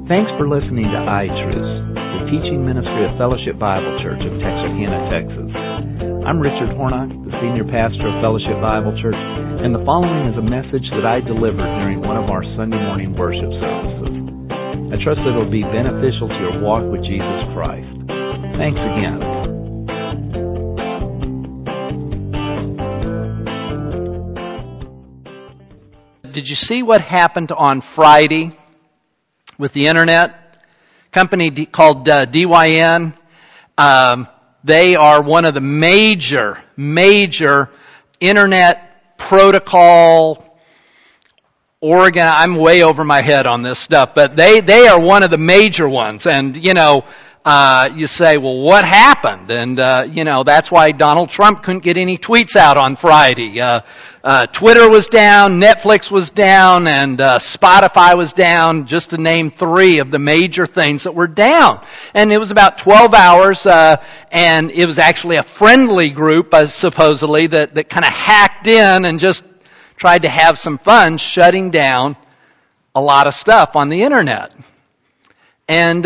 Thanks for listening to iTruths, the teaching ministry of Fellowship Bible Church of Texarkana, Texas. I'm Richard Hornock, the senior pastor of Fellowship Bible Church, and the following is a message that I delivered during one of our Sunday morning worship services. I trust that it will be beneficial to your walk with Jesus Christ. Thanks again. Did you see what happened on Friday with the internet? Company called DYN. They are one of the major internet protocol I'm way over my head on this stuff, but they are one of the major ones. And, you say, well, what happened? And, that's why Donald Trump couldn't get any tweets out on Friday. Twitter was down, Netflix was down, and Spotify was down, just to name three of the major things that were down. And it was about 12 hours, and it was actually a friendly group, supposedly, that kind of hacked in and just tried to have some fun shutting down a lot of stuff on the internet. And,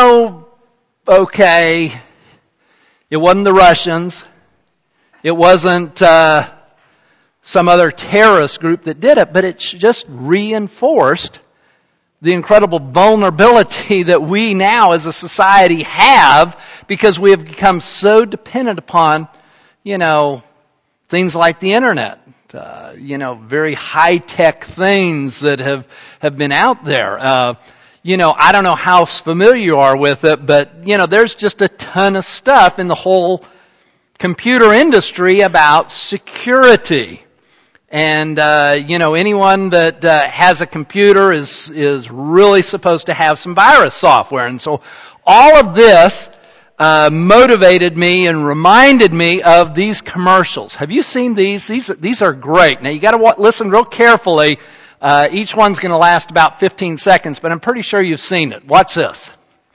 okay, it wasn't the Russians. It wasn't some other terrorist group that did it, but it just reinforced the incredible vulnerability that we now as a society have because we have become so dependent upon, things like the internet. Very high-tech things that have been out there. I don't know how familiar you are with it, but, there's just a ton of stuff in the whole computer industry about security. And, anyone that has a computer is really supposed to have some virus software. And so all of this motivated me and reminded me of these commercials. Have you seen these? These are great. Now you got to listen real carefully. Each one's going to last about 15 seconds, but I'm pretty sure you've seen it. Watch this.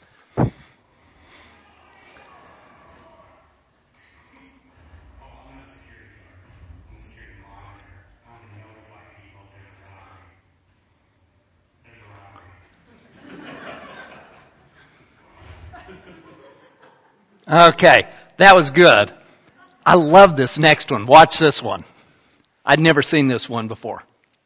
Okay, that was good. I love this next one. Watch this one. I'd never seen this one before.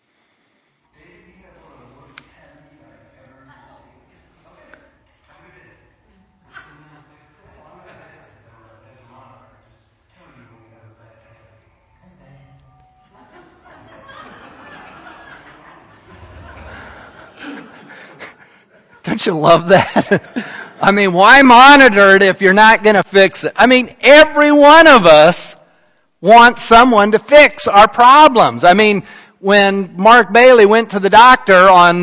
Don't you love that? I mean, why monitor it if you're not going to fix it? I mean, every one of us wants someone to fix our problems. I mean, when Mark Bailey went to the doctor on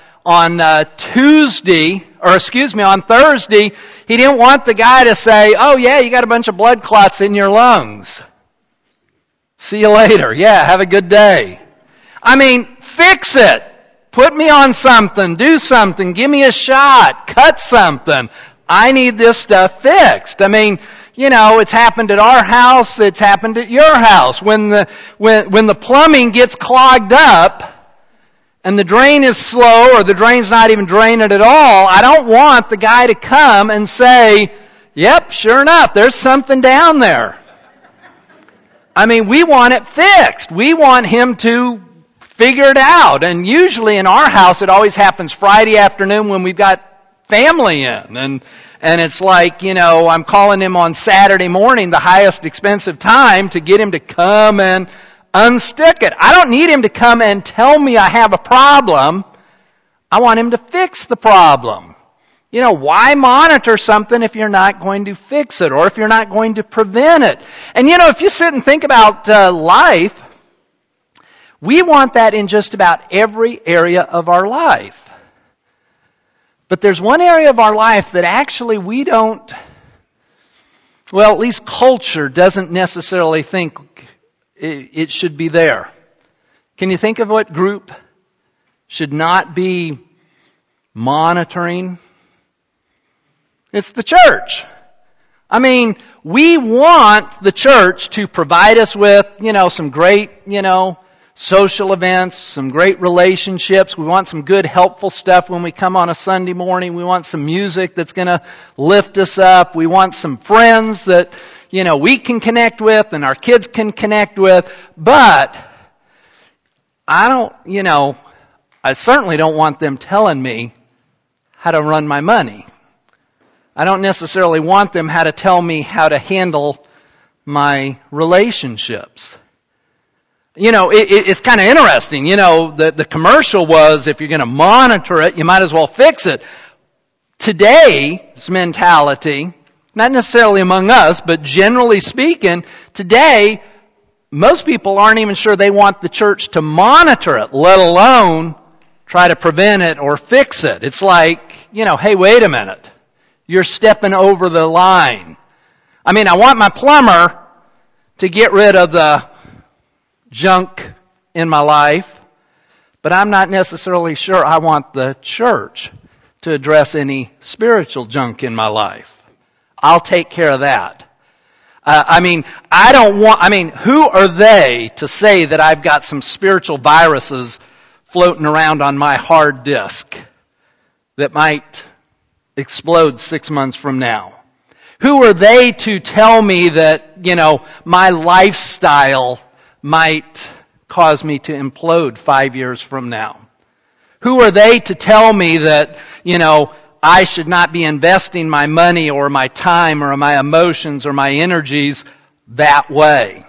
Thursday, he didn't want the guy to say, "Oh yeah, you got a bunch of blood clots in your lungs. See you later. Yeah, have a good day." I mean, fix it. Put me on something, do something, give me a shot, cut something. I need this stuff fixed. I mean, it's happened at our house, it's happened at your house. When the plumbing gets clogged up and the drain is slow or the drain's not even draining at all, I don't want the guy to come and say, "Yep, sure enough, there's something down there." I mean, we want it fixed. We want him to figure it out. And usually in our house, it always happens Friday afternoon when we've got family in. And it's like, I'm calling him on Saturday morning, the highest expensive time, to get him to come and unstick it. I don't need him to come and tell me I have a problem. I want him to fix the problem. Why monitor something if you're not going to fix it or if you're not going to prevent it? And if you sit and think about life, we want that in just about every area of our life. But there's one area of our life that actually at least culture doesn't necessarily think it should be there. Can you think of what group should not be monitoring? It's the church. I mean, we want the church to provide us with, some great, social events, some great relationships. We want some good, helpful stuff when we come on a Sunday morning. We want some music that's going to lift us up. We want some friends that, we can connect with and our kids can connect with. But I certainly don't want them telling me how to run my money. I don't necessarily want them how to tell me how to handle my relationships. It's kind of interesting. The commercial was, if you're going to monitor it, you might as well fix it. Today's mentality, not necessarily among us, but generally speaking, today, most people aren't even sure they want the church to monitor it, let alone try to prevent it or fix it. It's like, hey, wait a minute. You're stepping over the line. I want my plumber to get rid of the junk in my life, but I'm not necessarily sure I want the church to address any spiritual junk in my life. I'll take care of that. Who are they to say that I've got some spiritual viruses floating around on my hard disk that might explode 6 months from now? Who are they to tell me that, my lifestyle might cause me to implode 5 years from now? Who are they to tell me that, I should not be investing my money or my time or my emotions or my energies that way?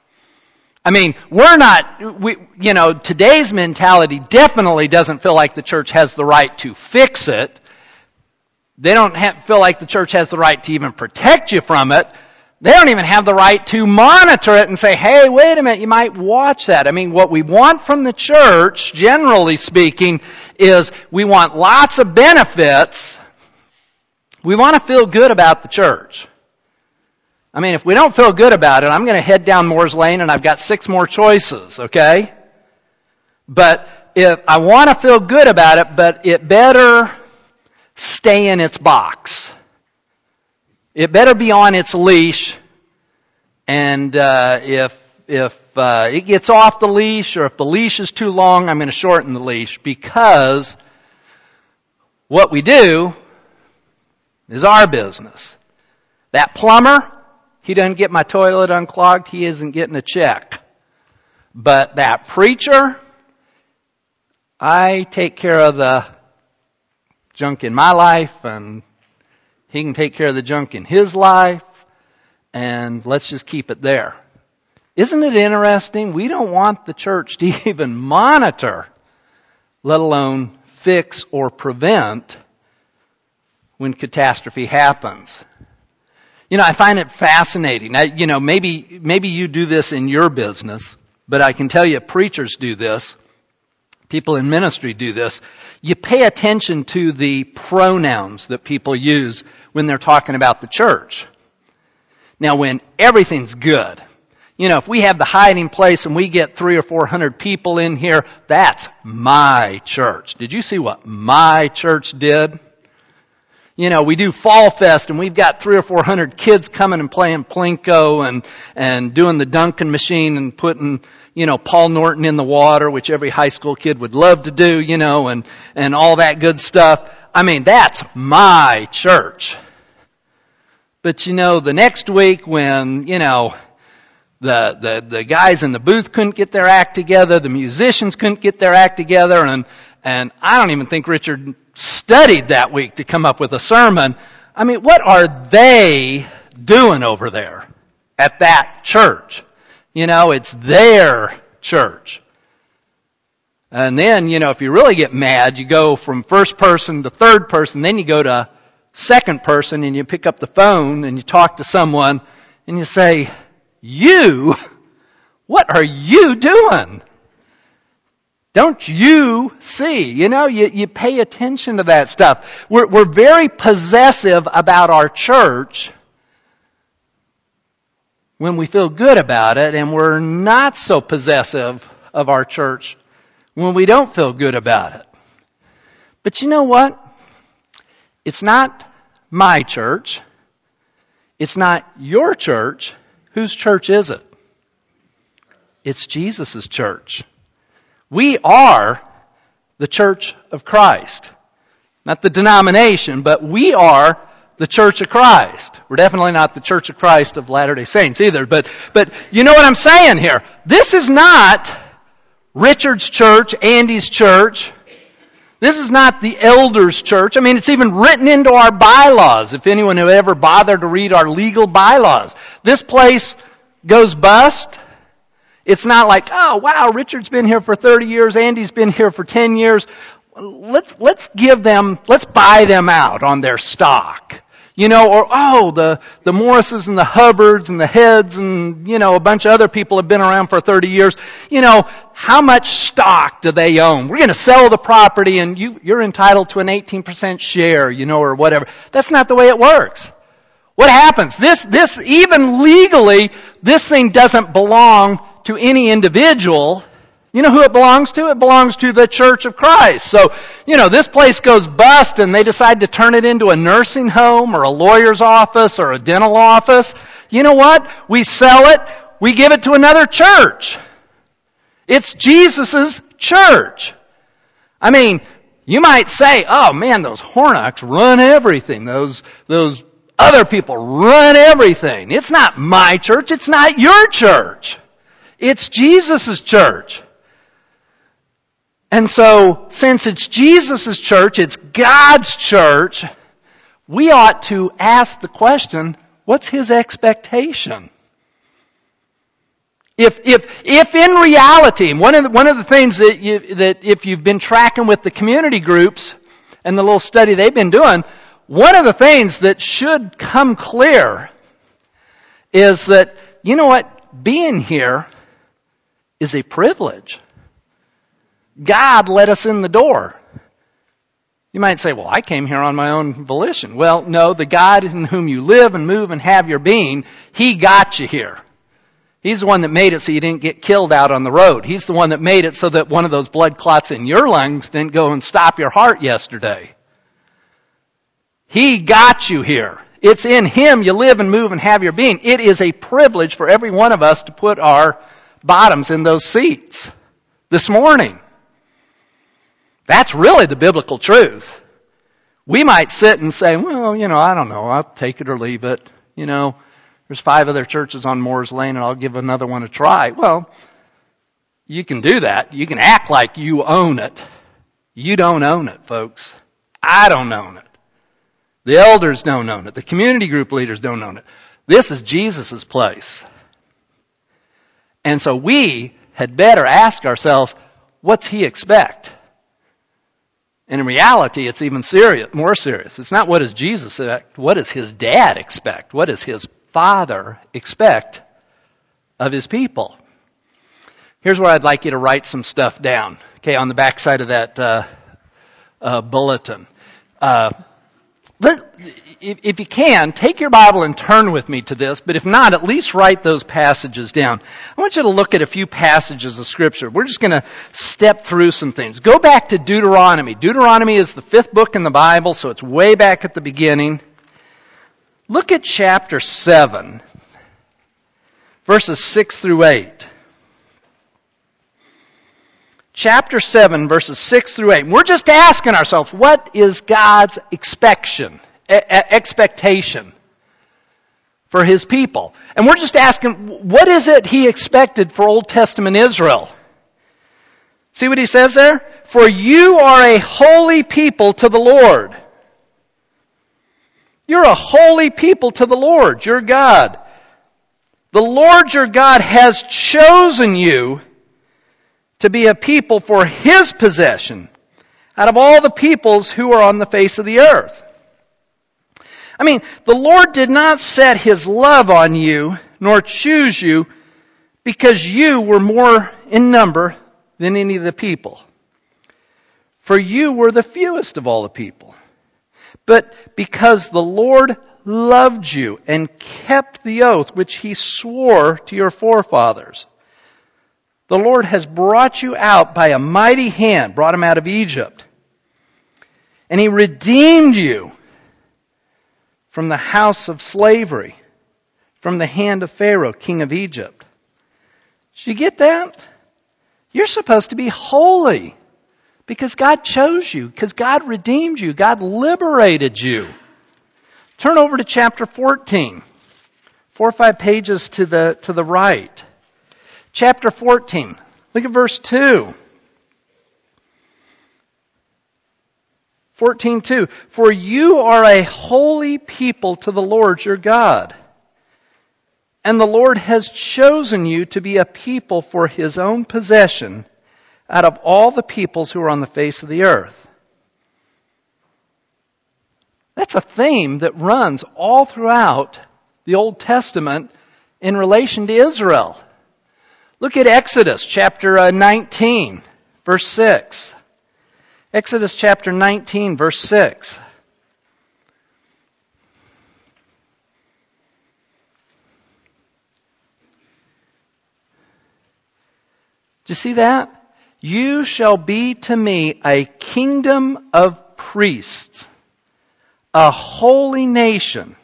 Today's mentality definitely doesn't feel like the church has the right to fix it. They don't feel like the church has the right to even protect you from it. They don't even have the right to monitor it and say, hey, wait a minute, you might watch that. What we want from the church, generally speaking, is we want lots of benefits. We want to feel good about the church. If we don't feel good about it, I'm going to head down Moore's Lane and I've got 6 more choices, okay? But if I want to feel good about it, but it better stay in its box. It better be on its leash, and if it gets off the leash, or if the leash is too long, I'm going to shorten the leash, because what we do is our business. That plumber, he doesn't get my toilet unclogged, he isn't getting a check. But that preacher, I take care of the junk in my life, and he can take care of the junk in his life, and let's just keep it there. Isn't it interesting? We don't want the church to even monitor, let alone fix or prevent when catastrophe happens. I find it fascinating. Maybe you do this in your business, but I can tell you preachers do this. People in ministry do this. You pay attention to the pronouns that people use when they're talking about the church. Now, when everything's good, if we have the hiding place and we get 300 or 400 people in here, that's my church. Did you see what my church did? We do Fall Fest and we've got 300 or 400 kids coming and playing Plinko and doing the Duncan machine and putting Paul Norton in the water, which every high school kid would love to do, and all that good stuff. That's my church. But the next week when, the guys in the booth couldn't get their act together, the musicians couldn't get their act together, and I don't even think Richard studied that week to come up with a sermon. What are they doing over there at that church? It's their church. And then, if you really get mad, you go from first person to third person, then you go to second person and you pick up the phone and you talk to someone and you say, what are you doing? Don't you see? You pay attention to that stuff. We're very possessive about our church when we feel good about it, and we're not so possessive of our church when we don't feel good about it. But you know what? It's not my church. It's not your church. Whose church is it? It's Jesus' church. We are the Church of Christ. Not the denomination, but we are the Church of Christ. We're definitely not the Church of Christ of Latter-day Saints either, but you know what I'm saying here. This is not Richard's church, Andy's church. This is not the elders' church. I mean, it's even written into our bylaws, if anyone who ever bothered to read our legal bylaws. This place goes bust. It's not like, oh wow, Richard's been here for 30 years, Andy's been here for 10 years. Let's buy them out on their stock. You know, or oh, the Morrises and the Hubbards and the Heads and, you know, a bunch of other people have been around for 30 years. You know, how much stock do they own? We're going to sell the property and you're entitled to an 18% share, you know, or whatever. That's not the way it works. What happens? This even legally, this thing doesn't belong to any individual. You know who it belongs to? It belongs to the Church of Christ. So, you know, this place goes bust and they decide to turn it into a nursing home or a lawyer's office or a dental office. You know what? We sell it, we give it to another church. It's Jesus' church. I mean, you might say, oh man, those Hornocks run everything. Those other people run everything. It's not my church, it's not your church. It's Jesus' church. And so, since it's Jesus' church, it's God's church, we ought to ask the question, what's His expectation? If in reality, one of the things that if you've been tracking with the community groups and the little study they've been doing, one of the things that should come clear is that, you know what, being here is a privilege. God let us in the door. You might say, well, I came here on my own volition. Well, no, the God in whom you live and move and have your being, He got you here. He's the one that made it so you didn't get killed out on the road. He's the one that made it so that one of those blood clots in your lungs didn't go and stop your heart yesterday. He got you here. It's in Him you live and move and have your being. It is a privilege for every one of us to put our bottoms in those seats this morning. That's really the biblical truth. We might sit and say, well, you know, I don't know, I'll take it or leave it. You know, there's 5 other churches on Moore's Lane and I'll give another one a try. Well, you can do that. You can act like you own it. You don't own it, folks. I don't own it. The elders don't own it. The community group leaders don't own it. This is Jesus' place. And so we had better ask ourselves, what's He expect? And in reality, it's even more serious. It's not what does Jesus expect, what does His dad expect? What does His Father expect of His people? Here's where I'd like you to write some stuff down. Okay, on the back side of that bulletin. If you can, take your Bible and turn with me to this, but if not, at least write those passages down. I want you to look at a few passages of Scripture. We're just going to step through some things. Go back to Deuteronomy. Deuteronomy is the 5th book in the Bible, so it's way back at the beginning. Look at chapter 7, verses 6 through 8. Chapter 7, verses 6 through 8. We're just asking ourselves, what is God's expectation for His people? And we're just asking, what is it He expected for Old Testament Israel? See what He says there? For you are a holy people to the Lord. You're a holy people to the Lord, your God. The Lord your God has chosen you to be a people for His possession out of all the peoples who are on the face of the earth. I mean, the Lord did not set His love on you, nor choose you, because you were more in number than any of the people. For you were the fewest of all the people. But because the Lord loved you and kept the oath which He swore to your forefathers, the Lord has brought you out by a mighty hand, brought Him out of Egypt. And He redeemed you from the house of slavery, from the hand of Pharaoh, king of Egypt. Did you get that? You're supposed to be holy because God chose you, because God redeemed you, God liberated you. Turn over to chapter 14. 4 or 5 pages to the right. Chapter 14. Look at verse 2. 14:2. For you are a holy people to the Lord your God. And the Lord has chosen you to be a people for His own possession out of all the peoples who are on the face of the earth. That's a theme that runs all throughout the Old Testament in relation to Israel. Look at Exodus chapter 19, verse 6. Exodus chapter 19, verse 6. Do you see that? You shall be to me a kingdom of priests, a holy nation.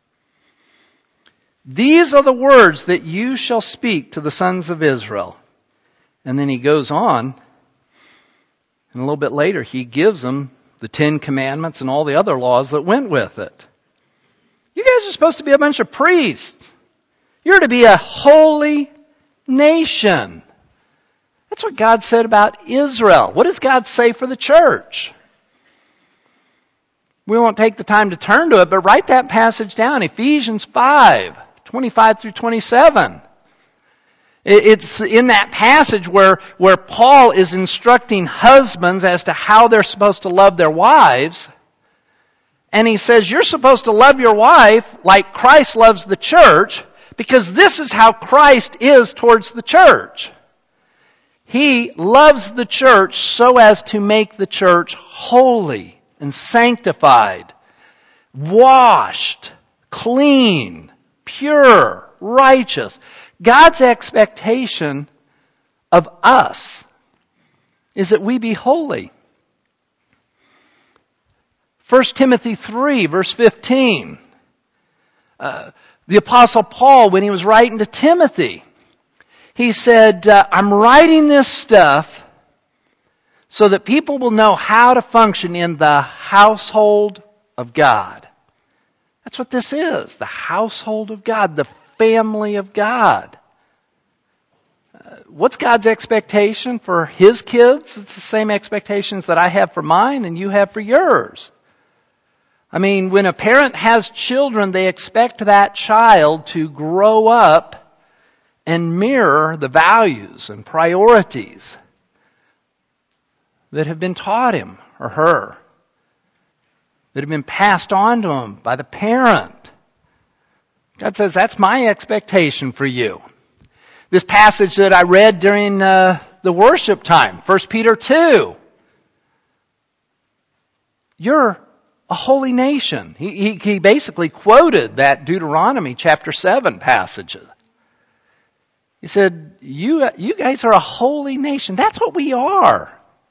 These are the words that you shall speak to the sons of Israel. And then he goes on, and a little bit later he gives them the 10 Commandments and all the other laws that went with it. You guys are supposed to be a bunch of priests. You're to be a holy nation. That's what God said about Israel. What does God say for the church? We won't take the time to turn to it, but write that passage down. Ephesians 5, 25 through 27. It's in that passage where Paul is instructing husbands as to how they're supposed to love their wives. And he says, you're supposed to love your wife like Christ loves the church, because this is how Christ is towards the church. He loves the church so as to make the church holy and sanctified, washed, clean, pure, righteous. God's expectation of us is that we be holy. 1 Timothy 3, verse 15. The Apostle Paul, when he was writing to Timothy, he said, I'm writing this stuff so that people will know how to function in the household of God. That's what this is, the household of God, the family of God. What's God's expectation for His kids? It's the same expectations that I have for mine and you have for yours. I mean, when a parent has children, they expect that child to grow up and mirror the values and priorities that have been taught him or her, that have been passed on to him by the parent. God says, that's my expectation for you. This passage that I read during the worship time, 1 Peter 2. You're a holy nation. He basically quoted that Deuteronomy chapter 7 passage. He said, you guys are a holy nation. That's what we are.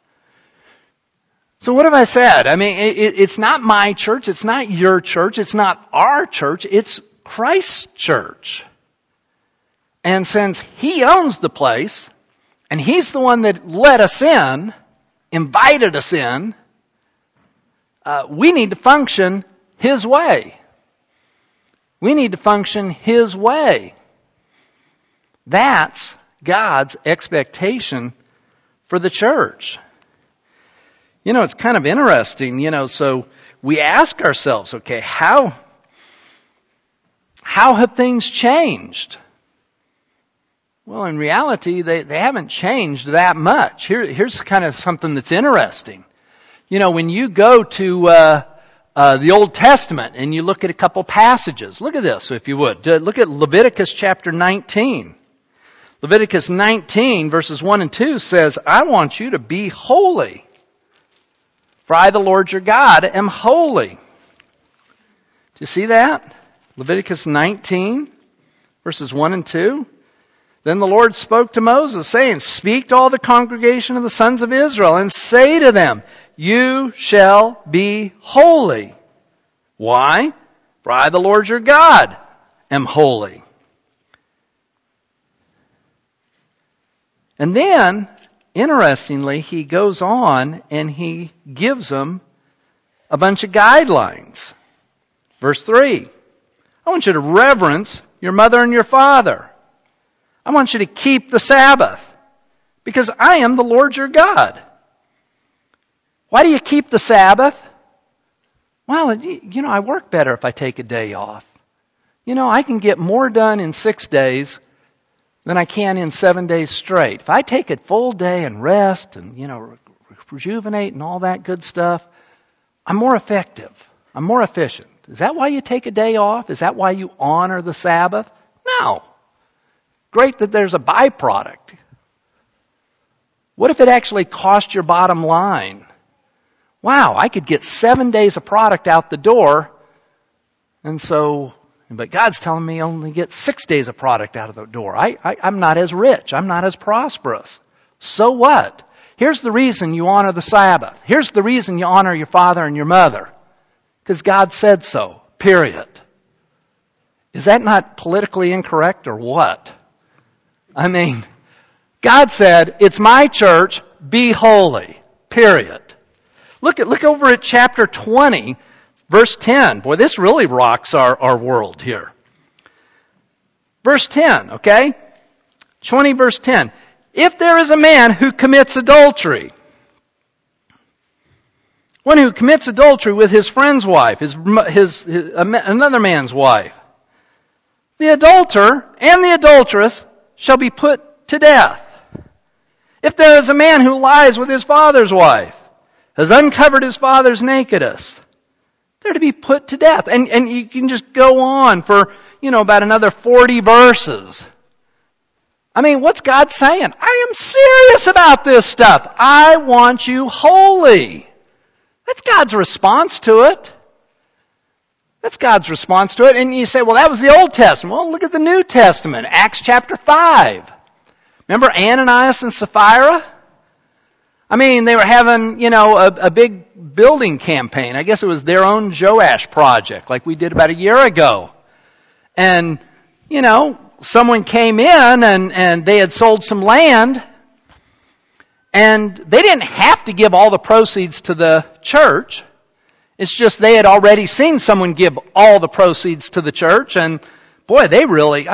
So what have I said? I mean, it's not my church. It's not your church. It's not our church. It's Christ's church. And since He owns the place, and He's the one that let us in, invited us in, we need to function His way. We need to function His way. That's God's expectation for the church. You know, it's kind of interesting, so we ask ourselves, okay, how have things changed? Well, in reality, they haven't changed that much. Here's kind of something that's interesting. When you go to the Old Testament and you look at a couple passages, look at this, if you would. Look at Leviticus chapter 19. Leviticus 19 verses 1 and 2 says, I want you to be holy, for I, the Lord your God, am holy. Do you see that? Leviticus 19 verses 1 and 2. Then the Lord spoke to Moses, saying, speak to all the congregation of the sons of Israel and say to them, you shall be holy. Why? For I, the Lord your God, am holy. And then, interestingly, he goes on and he gives them a bunch of guidelines. Verse 3, I want you to reverence your mother and your father. I want you to keep the Sabbath because I am the Lord your God. Why do you keep the Sabbath? Well, I work better if I take a day off. I can get more done in 6 days than I can in 7 days straight. If I take a full day and rest and, rejuvenate and all that good stuff, I'm more effective. I'm more efficient. Is that why you take a day off? Is that why you honor the Sabbath? No. Great that there's a byproduct. What if it actually cost your bottom line? Wow, I could get 7 days of product out the door, but God's telling me only get 6 days of product out of the door. I'm not as rich. I'm not as prosperous. So what? Here's the reason you honor the Sabbath. Here's the reason you honor your father and your mother. Because God said so. Period. Is that not politically incorrect or what? God said, it's my church, be holy. Period. Look over at chapter 20, verse 10. Boy, this really rocks our world here. Verse 10, okay? 20 verse 10. If there is a man who commits adultery, one who commits adultery with his friend's wife, another man's wife, the adulterer and the adulteress shall be put to death. If there is a man who lies with his father's wife, has uncovered his father's nakedness, they're to be put to death. And you can just go on for, about another 40 verses. What's God saying? I am serious about this stuff. I want you holy. That's God's response to it. That's God's response to it. And you say, well, that was the Old Testament. Well, look at the New Testament. Acts chapter 5. Remember Ananias and Sapphira? They were having, a big building campaign. I guess it was their own Joash project, like we did about a year ago. And, someone came in and they had sold some land. And they didn't have to give all the proceeds to the church. It's just they had already seen someone give all the proceeds to the church. And boy, they really,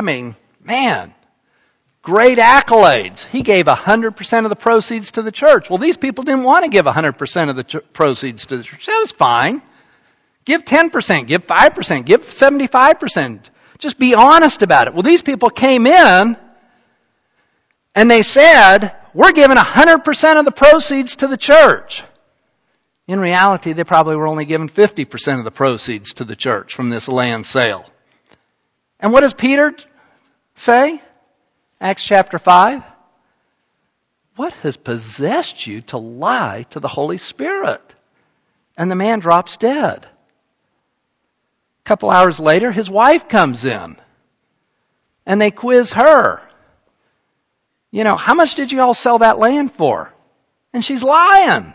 great accolades. He gave 100% of the proceeds to the church. Well, these people didn't want to give 100% of the proceeds to the church. That was fine. Give 10%, give 5%, give 75%. Just be honest about it. Well, these people came in and they said, we're giving 100% of the proceeds to the church. In reality, they probably were only giving 50% of the proceeds to the church from this land sale. And what does Peter say? Acts chapter 5. What has possessed you to lie to the Holy Spirit? And the man drops dead. A couple hours later, his wife comes in. And they quiz her. How much did you all sell that land for? And she's lying.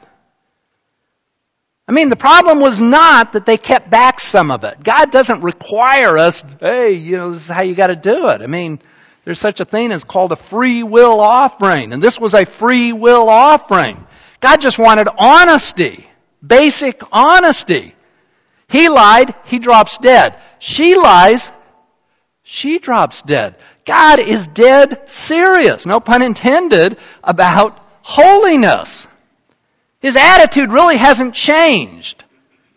The problem was not that they kept back some of it. God doesn't require us, hey, this is how you got to do it. There's such a thing as called a free will offering. And this was a free will offering. God just wanted honesty. Basic honesty. He lied, he drops dead. She lies, she drops dead. God is dead serious, no pun intended, about holiness. His attitude really hasn't changed.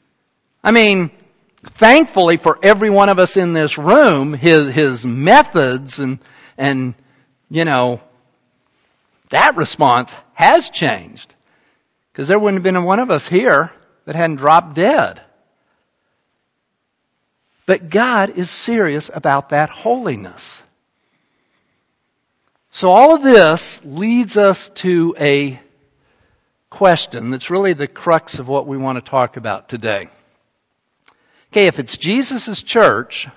Thankfully for every one of us in this room, his methods and that response has changed. Because there wouldn't have been one of us here that hadn't dropped dead. But God is serious about that holiness. So all of this leads us to a question that's really the crux of what we want to talk about today. Okay, if it's Jesus' church,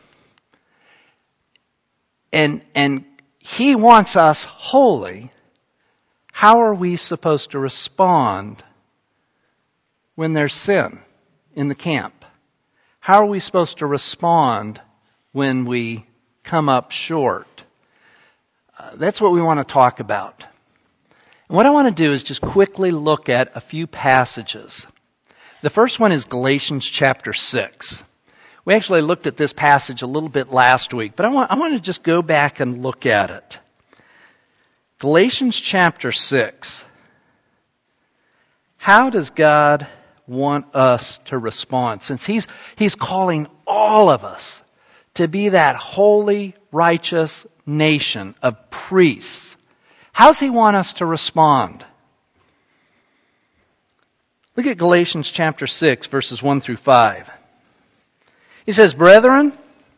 and He wants us holy, how are we supposed to respond when there's sin in the camp? How are we supposed to respond when we come up short? That's what we want to talk about. And what I want to do is just quickly look at a few passages. The first one is Galatians chapter 6. We actually looked at this passage a little bit last week, but I want to just go back and look at it. Galatians chapter 6. How does God want us to respond? Since He's calling all of us to be that holy, righteous nation of priests. How does He want us to respond? Look at Galatians chapter 6, verses 1 through 5. He says, "Brethren,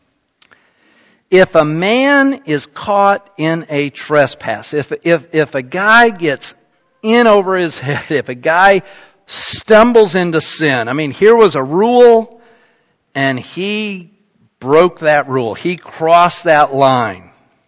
if a man is caught in a trespass, if a guy gets in over his head, if a guy stumbles into sin, I mean, here was a rule, and he broke that rule. He crossed that line.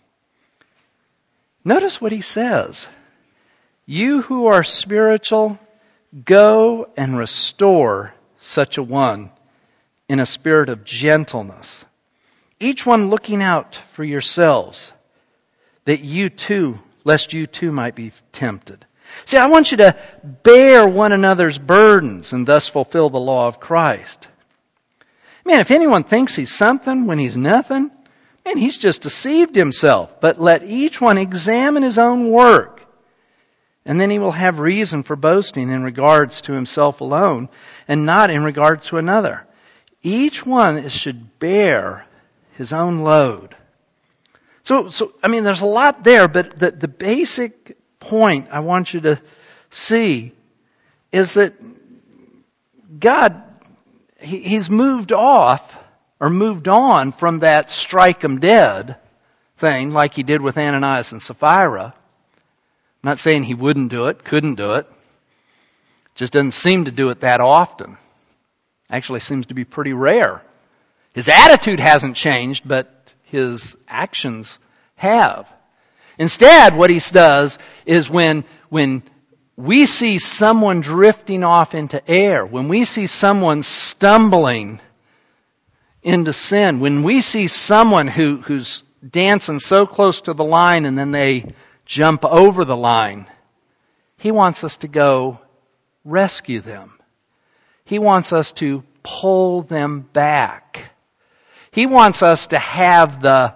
Notice what he says. You who are spiritual, go and restore such a one in a spirit of gentleness. Each one looking out for yourselves, that you too, lest you too might be tempted. See, I want you to bear one another's burdens and thus fulfill the law of Christ. Man, if anyone thinks he's something when he's nothing, man, he's just deceived himself. But let each one examine his own work, and then he will have reason for boasting in regards to himself alone and not in regards to another. Each one should bear his own load. So I mean, there's a lot there, but the basic point I want you to see is that God, He's moved off or moved on from that strike 'em dead thing like He did with Ananias and Sapphira. I'm not saying He wouldn't do it, couldn't do it. Just doesn't seem to do it that often. Actually seems to be pretty rare. His attitude hasn't changed, but His actions have. Instead, what He does is when we see someone drifting off into error, when we see someone stumbling into sin, when we see someone who's dancing so close to the line and then they jump over the line, He wants us to go rescue them. He wants us to pull them back. He wants us to have the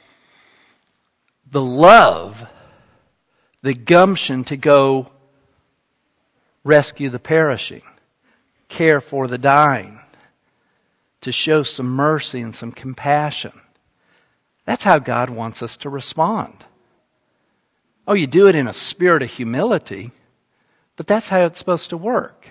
love, the gumption to go rescue the perishing, care for the dying, to show some mercy and some compassion. That's how God wants us to respond. Oh, you do it in a spirit of humility, but that's how it's supposed to work.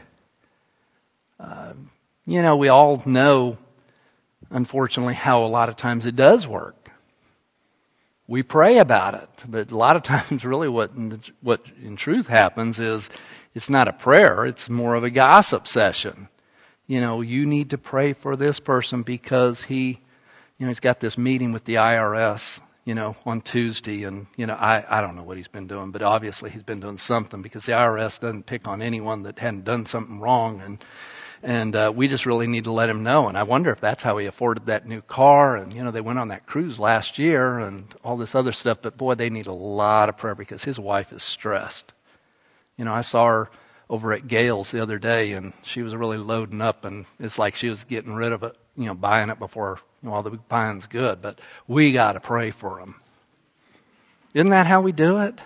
We all know, unfortunately, how a lot of times it does work. We pray about it, but a lot of times really what in truth happens is it's not a prayer, it's more of a gossip session. You need to pray for this person because he's got this meeting with the IRS, on Tuesday, and, I don't know what he's been doing, but obviously he's been doing something because the IRS doesn't pick on anyone that hadn't done something wrong, and we just really need to let him know. And I wonder if that's how he afforded that new car. And, they went on that cruise last year and all this other stuff. But boy, they need a lot of prayer because his wife is stressed. I saw her over at Gale's the other day and she was really loading up, and it's like she was getting rid of it, buying it before, all the buying's good. But we got to pray for him. Isn't that how we do it?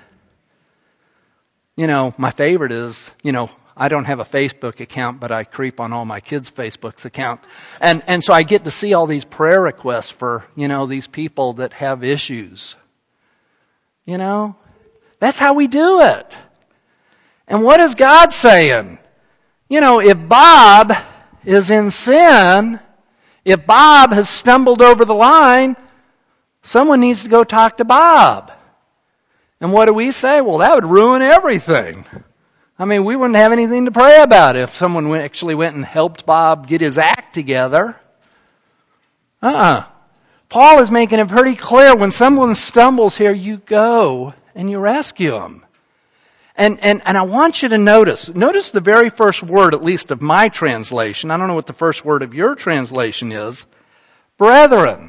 My favorite is, I don't have a Facebook account, but I creep on all my kids' Facebook's account. And so I get to see all these prayer requests for, these people that have issues. That's how we do it. And what is God saying? If Bob is in sin, if Bob has stumbled over the line, someone needs to go talk to Bob. And what do we say? Well, that would ruin everything. I mean, we wouldn't have anything to pray about if someone actually went and helped Bob get his act together. Paul is making it pretty clear when someone stumbles here, you go and you rescue them. And I want you to notice the very first word, at least of my translation. I don't know what the first word of your translation is. Brethren.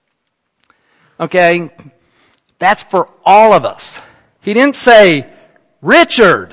Okay, that's for all of us. He didn't say Richard,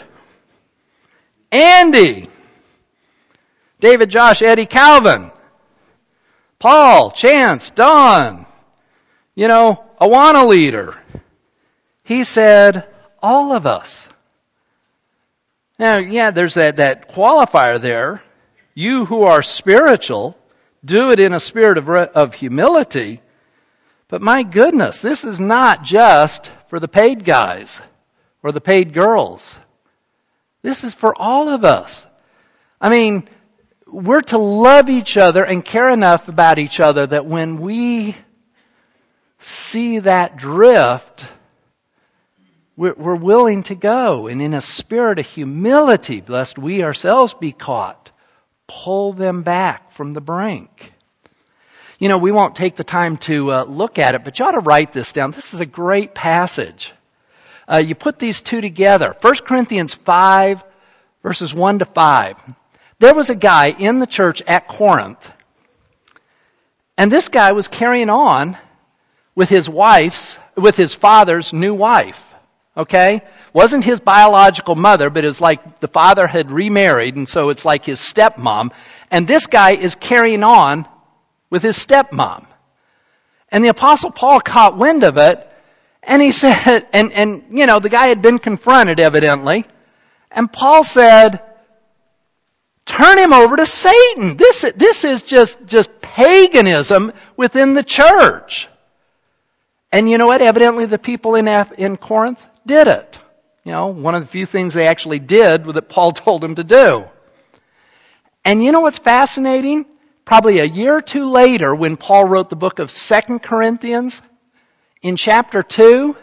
Andy, David, Josh, Eddie, Calvin, Paul, Chance, Don, Awana leader. He said, all of us. Now, yeah, there's that qualifier there. You who are spiritual, do it in a spirit of humility. But my goodness, this is not just for the paid guys or the paid girls. This is for all of us. I mean, we're to love each other and care enough about each other that when we see that drift, we're willing to go, and in a spirit of humility, lest we ourselves be caught, pull them back from the brink. We won't take the time to look at it, but you ought to write this down. This is a great passage. You put these two together. 1 Corinthians 5, verses 1 to 5. There was a guy in the church at Corinth, and this guy was carrying on with his father's new wife. Okay? Wasn't his biological mother, but it was like the father had remarried, and so it's like his stepmom. And this guy is carrying on with his stepmom. And the Apostle Paul caught wind of it, and he said, the guy had been confronted evidently, and Paul said, turn him over to Satan. This is just paganism within the church. And you know what? Evidently the people in Corinth did it. One of the few things they actually did that Paul told them to do. And you know what's fascinating? Probably a year or two later, when Paul wrote the book of 2 Corinthians, in chapter 2,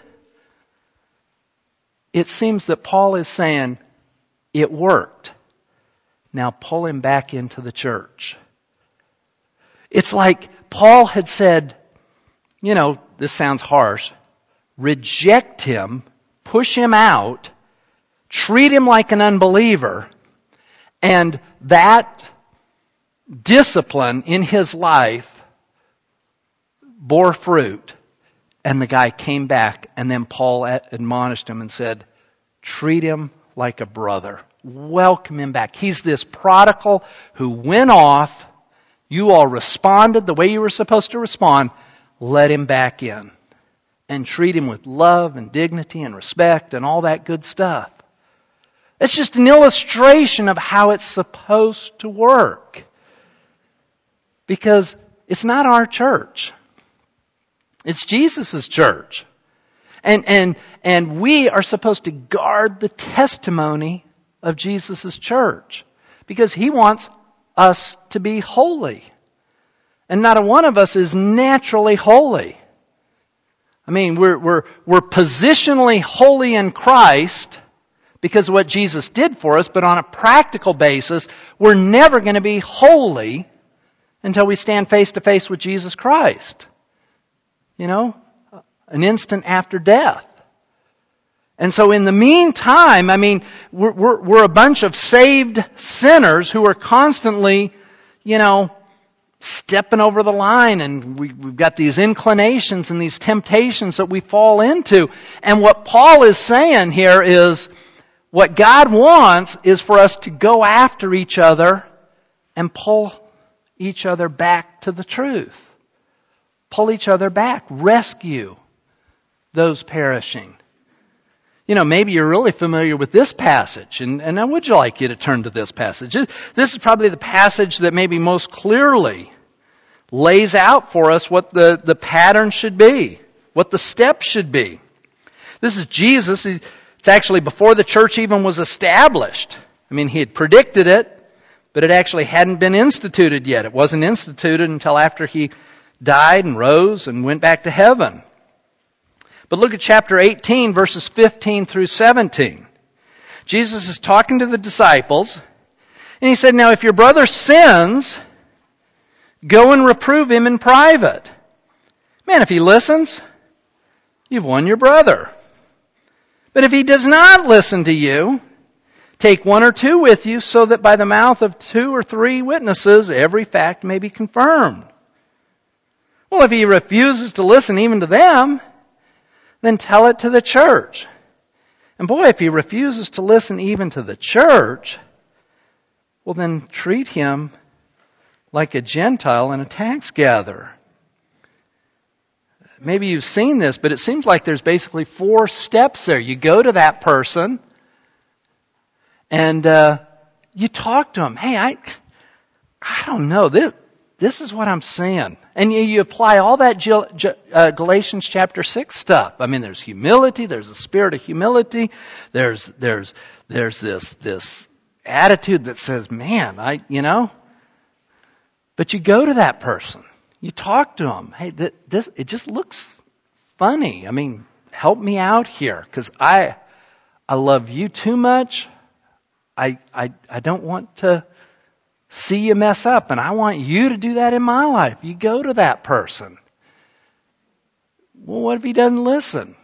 it seems that Paul is saying, it worked. Now pull him back into the church. It's like Paul had said, this sounds harsh, reject him, push him out, treat him like an unbeliever, and that discipline in his life bore fruit. And the guy came back, and then Paul admonished him and said, treat him like a brother. Welcome him back. He's this prodigal who went off. You all responded the way you were supposed to respond. Let him back in. And treat him with love and dignity and respect and all that good stuff. It's just an illustration of how it's supposed to work. Because it's not our church. It's Jesus' church. And we are supposed to guard the testimony of Jesus' church. Because He wants us to be holy. And not a one of us is naturally holy. I mean, we're positionally holy in Christ because of what Jesus did for us, but on a practical basis, we're never going to be holy until we stand face to face with Jesus Christ. An instant after death. And so in the meantime, I mean, we're a bunch of saved sinners who are constantly, stepping over the line, and we've got these inclinations and these temptations that we fall into. And what Paul is saying here is, what God wants is for us to go after each other and pull each other back to the truth. Pull each other back. Rescue those perishing. Maybe you're really familiar with this passage, and I would like you to turn to this passage. This is probably the passage that maybe most clearly lays out for us what the pattern should be, what the steps should be. This is Jesus. It's actually before the church even was established. I mean, He had predicted it, but it actually hadn't been instituted yet. It wasn't instituted until after He died and rose and went back to heaven. But look at chapter 18, verses 15 through 17. Jesus is talking to the disciples, and He said, now if your brother sins, go and reprove him in private. Man, if he listens, you've won your brother. But if he does not listen to you, take one or two with you, so that by the mouth of 2 or 3 witnesses every fact may be confirmed. Well, if he refuses to listen even to them, then tell it to the church. And boy, if he refuses to listen even to the church, well then treat him like a Gentile and a tax gatherer. Maybe you've seen this, but it seems like there's basically 4 steps there. You go to that person and you talk to him. Hey, I don't know. This is what I'm seeing. And you apply all that Galatians chapter 6 stuff. I mean, there's humility. There's a spirit of humility. There's this attitude that says, man, But you go to that person. You talk to them. Hey, it just looks funny. I mean, help me out here because I love you too much. I don't want to see you mess up, and I want you to do that in my life. You go to that person. Well, what if he doesn't listen?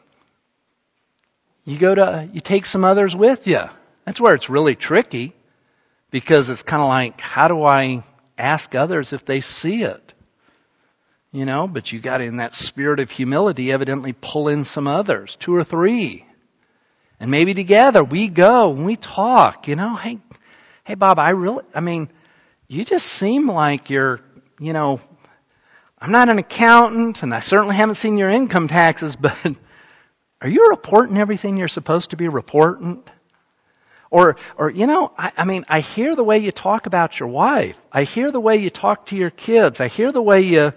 You take some others with you. That's where it's really tricky because it's kind of like, how do I ask others if they see it? But you got in that spirit of humility, evidently pull in some others, 2 or 3. And maybe together we go and we talk, hey Bob, you just seem like you're, I'm not an accountant and I certainly haven't seen your income taxes, but are you reporting everything you're supposed to be reporting? Or I hear the way you talk about your wife. I hear the way you talk to your kids. I hear the way you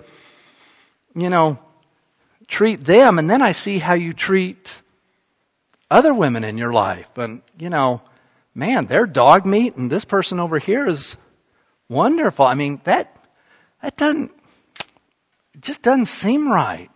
treat them, and then I see how you treat other women in your life. And, man, they're dog meat, and this person over here is wonderful. I mean, that just doesn't seem right.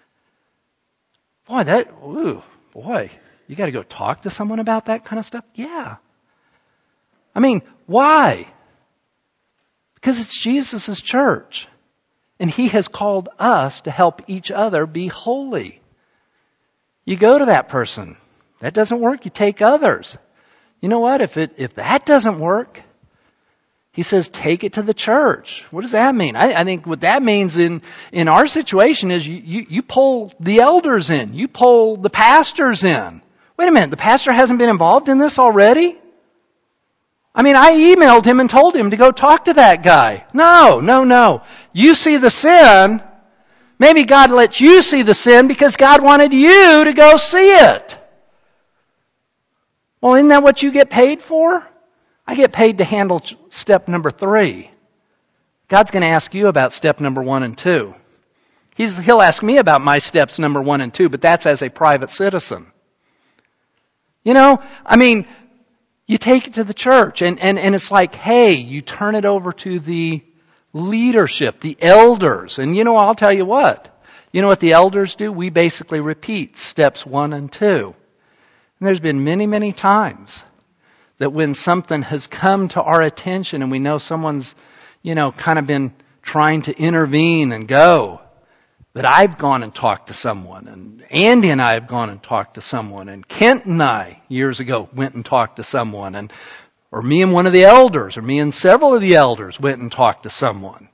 Boy, you got to go talk to someone about that kind of stuff? Yeah. I mean, why? Because it's Jesus' church. And He has called us to help each other be holy. You go to that person. That doesn't work. You take others. You know what? If that doesn't work, He says take it to the church. What does that mean? I think what that means in our situation is you pull the elders in. You pull the pastors in. Wait a minute. The pastor hasn't been involved in this already? I emailed him and told him to go talk to that guy. No. You see the sin. Maybe God let you see the sin because God wanted you to go see it. Well, isn't that what you get paid for? I get paid to handle step number 3. God's going to ask you about step number 1 and 2. He'll ask me about my steps number 1 and 2, but that's as a private citizen. You take it to the church and it's like, hey, you turn it over to the leadership, the elders. And I'll tell you what. You know what the elders do? We basically repeat steps 1 and 2. And there's been many, many times that when something has come to our attention and we know someone's, kind of been trying to intervene and go, that I've gone and talked to someone, and Andy and I have gone and talked to someone, and Kent and I years ago went and talked to someone, or me and one of the elders, or me and several of the elders went and talked to someone.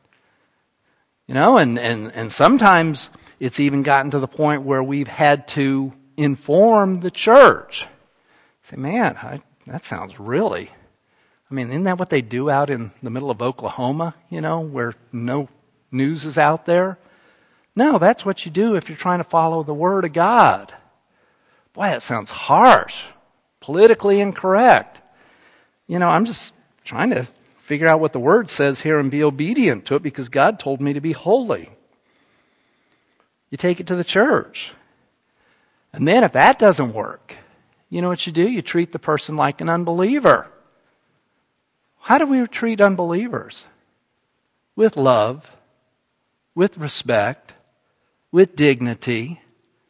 And sometimes it's even gotten to the point where we've had to inform the church. Say, man, that sounds really, isn't that what they do out in the middle of Oklahoma, where no news is out there? No, that's what you do if you're trying to follow the Word of God. Boy, that sounds harsh, politically incorrect. I'm just trying to figure out what the Word says here and be obedient to it because God told me to be holy. You take it to the church. And then if that doesn't work, you know what you do? You treat the person like an unbeliever. How do we treat unbelievers? With love, with respect, with dignity.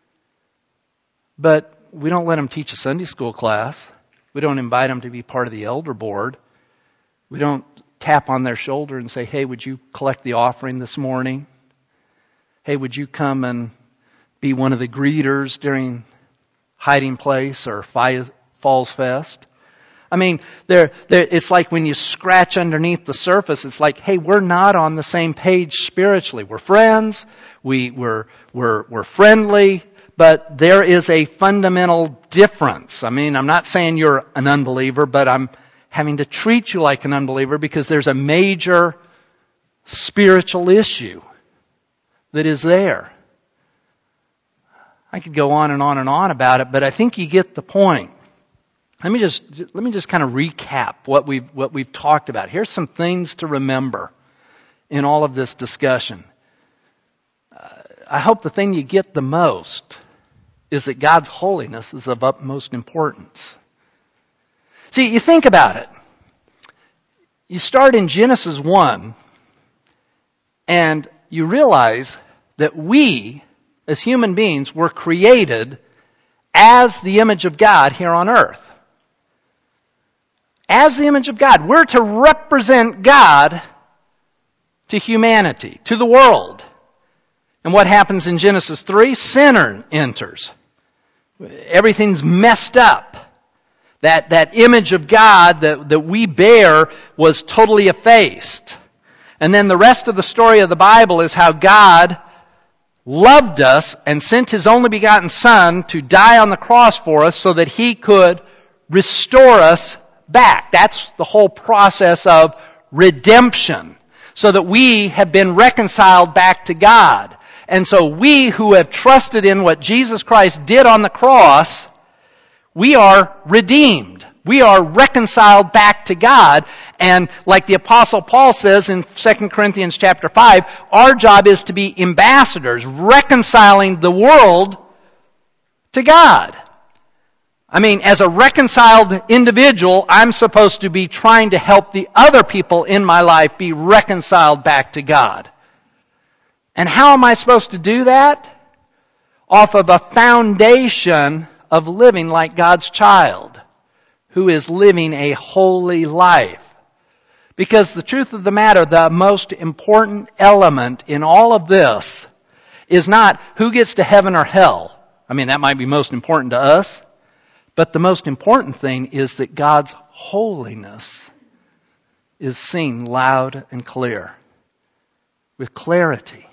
But we don't let them teach a Sunday school class. We don't invite them to be part of the elder board. We don't tap on their shoulder and say, hey, would you collect the offering this morning? Hey, would you come and be one of the greeters during Hiding Place or Falls Fest? It's like when you scratch underneath the surface, it's like, hey, we're not on the same page spiritually. We're friends, we're friendly, but there is a fundamental difference. I mean, I'm not saying you're an unbeliever, but I'm having to treat you like an unbeliever because there's a major spiritual issue that is there. I could go on and on and on about it, but I think you get the point. Let me just kind of recap what we've talked about. Here's some things to remember in all of this discussion. I hope the thing you get the most is that God's holiness is of utmost importance. See, you think about it. You start in Genesis 1, and you realize that we, as human beings, were created as the image of God here on earth. As the image of God. We're to represent God to humanity, to the world. And what happens in Genesis 3? Sin enters. Everything's messed up. That image of God that we bear was totally effaced. And then the rest of the story of the Bible is how God loved us and sent His only begotten Son to die on the cross for us so that He could restore us back. That's the whole process of redemption. So that we have been reconciled back to God. And so we who have trusted in what Jesus Christ did on the cross, we are redeemed. We are reconciled back to God. And like the Apostle Paul says in 2 Corinthians chapter 5, our job is to be ambassadors, reconciling the world to God. I mean, as a reconciled individual, I'm supposed to be trying to help the other people in my life be reconciled back to God. And how am I supposed to do that? Off of a foundation of living like God's child, who is living a holy life. Because the truth of the matter, the most important element in all of this is not who gets to heaven or hell. I mean, that might be most important to us. But the most important thing is that God's holiness is seen loud and clear. With clarity.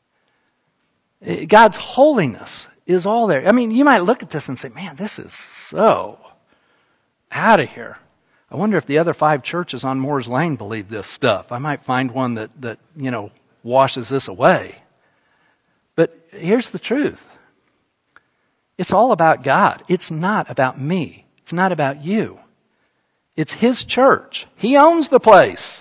God's holiness is all there. I mean, you might look at this and say, man, this is so out of here. I wonder if the other 5 churches on Moore's Lane believe this stuff. I might find one that washes this away. But here's the truth. It's all about God. It's not about me. It's not about you. It's His church. He owns the place.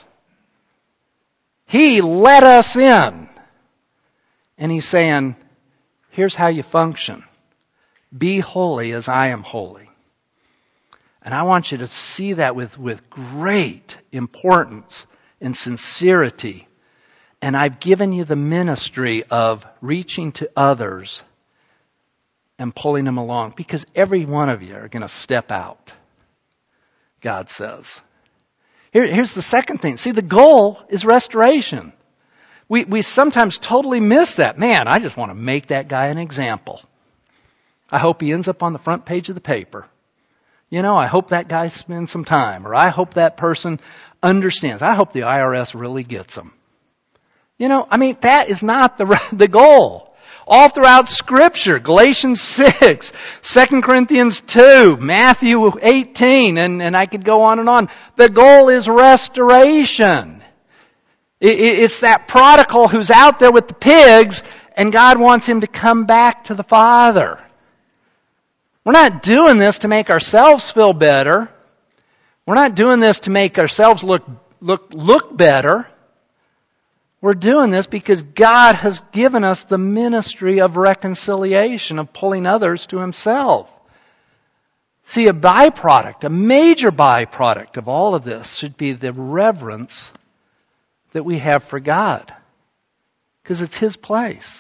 He let us in. And He's saying, here's how you function. Be holy as I am holy. And I want you to see that with great importance and sincerity. And I've given you the ministry of reaching to others and pulling them along. Because every one of you are going to step out, God says. Here's the second thing. See, the goal is restoration. We sometimes totally miss that. Man, I just want to make that guy an example. I hope he ends up on the front page of the paper. I hope that guy spends some time. Or I hope that person understands. I hope the IRS really gets him. That is not the goal. All throughout Scripture, Galatians 6, 2 Corinthians 2, Matthew 18, and I could go on and on. The goal is restoration. It's that prodigal who's out there with the pigs, and God wants him to come back to the Father. We're not doing this to make ourselves feel better. We're not doing this to make ourselves look better. We're doing this because God has given us the ministry of reconciliation, of pulling others to Himself. See, a major byproduct of all of this should be the reverence that we have for God. Because it's His place.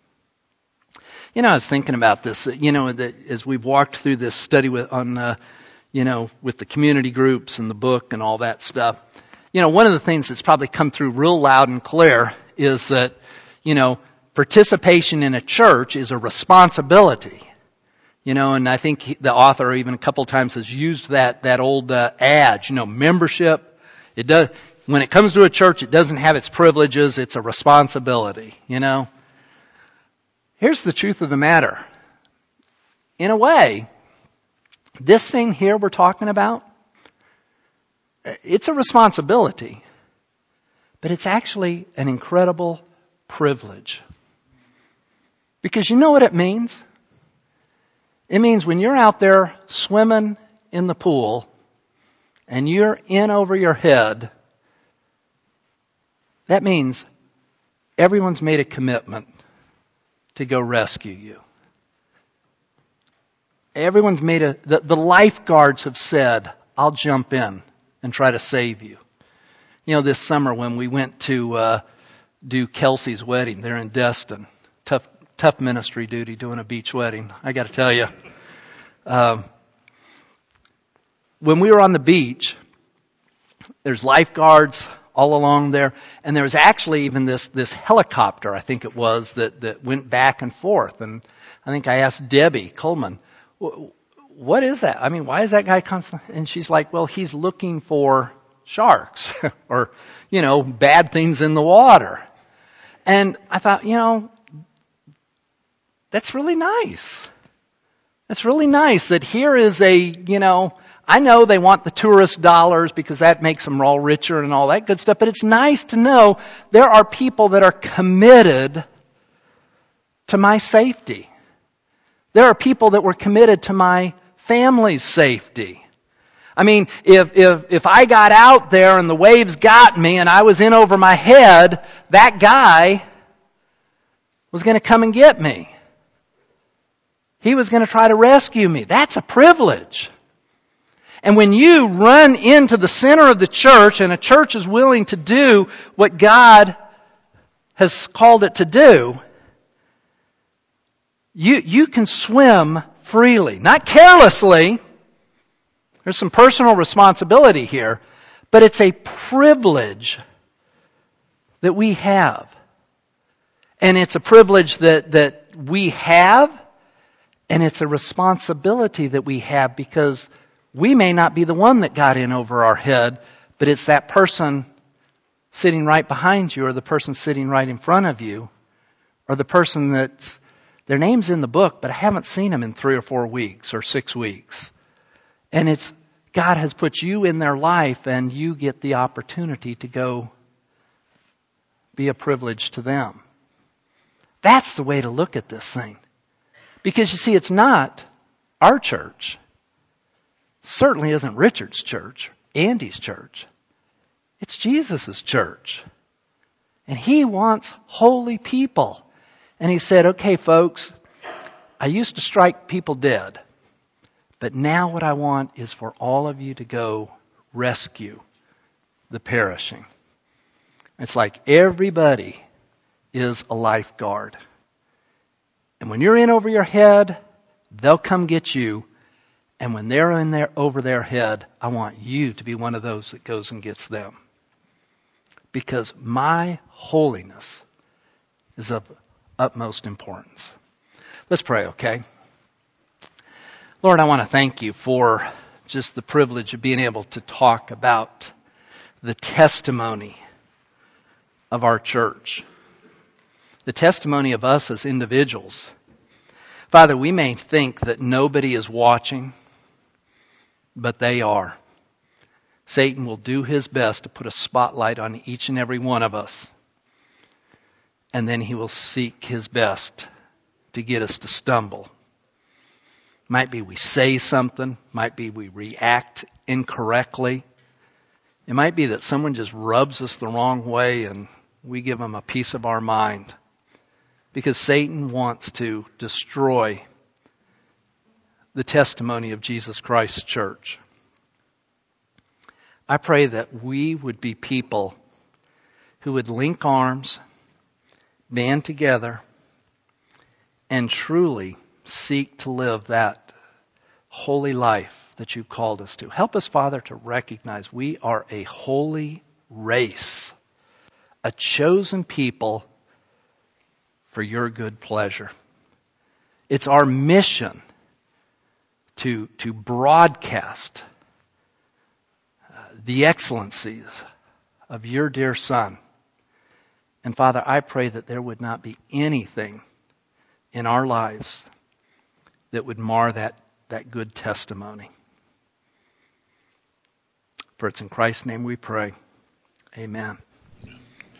I was thinking about this, as we've walked through this study with the community groups and the book and all that stuff. One of the things that's probably come through real loud and clear is that, participation in a church is a responsibility. And I think the author even a couple times has used that old adage, membership. When it comes to a church, it doesn't have its privileges, it's a responsibility, Here's the truth of the matter. in a way, this thing here we're talking about, it's a responsibility, but it's actually an incredible privilege. Because you know what it means? It means when you're out there swimming in the pool and you're in over your head, that means everyone's made a commitment to go rescue you. Everyone's made the lifeguards have said, I'll jump in and try to save you. You know, this summer when we went to do Kelsey's wedding there in Destin, tough ministry duty doing a beach wedding, I got to tell you. When we were on the beach, there's lifeguards all along there, and there was actually even this helicopter, I think it was, that went back and forth. And I think I asked Debbie Coleman, what is that? I mean, why is that guy constant? And she's like, well, he's looking for sharks or, bad things in the water. And I thought, that's really nice. That's really nice that here is I know they want the tourist dollars because that makes them all richer and all that good stuff, but it's nice to know there are people that are committed to my safety. There are people that were committed to my family's safety. I mean, if I got out there and the waves got me and I was in over my head, that guy was going to come and get me. He was going to try to rescue me. That's a privilege. And when you run into the center of the church and a church is willing to do what God has called it to do, you can swim freely. Not carelessly. There's some personal responsibility here, but it's a privilege that we have. And it's a privilege that we have, and it's a responsibility that we have because we may not be the one that got in over our head, but it's that person sitting right behind you or the person sitting right in front of you or the person that's, their name's in the book, but I haven't seen them in 3 or 4 weeks or 6 weeks. And it's, God has put you in their life and you get the opportunity to go be a privilege to them. That's the way to look at this thing. Because you see, it's not our church. Certainly isn't Richard's church, Andy's church. It's Jesus' church. And He wants holy people. And He said, okay, folks, I used to strike people dead. But now what I want is for all of you to go rescue the perishing. It's like everybody is a lifeguard. And when you're in over your head, they'll come get you. And when they're in there over their head, I want you to be one of those that goes and gets them. Because my holiness is of utmost importance. Let's pray, okay? Lord, I want to thank you for just the privilege of being able to talk about the testimony of our church. The testimony of us as individuals. Father, we may think that nobody is watching, but they are. Satan will do his best to put a spotlight on each and every one of us. And then he will seek his best to get us to stumble. Might be we say something. Might be we react incorrectly. It might be that someone just rubs us the wrong way and we give them a piece of our mind. Because Satan wants to destroy the testimony of Jesus Christ's church. I pray that we would be people who would link arms, band together, and truly seek to live that holy life that you've called us to. Help us, Father, to recognize we are a holy race, a chosen people for your good pleasure. It's our mission to broadcast the excellencies of your dear Son. And Father, I pray that there would not be anything in our lives that would mar that good testimony. For it's in Christ's name we pray. Amen.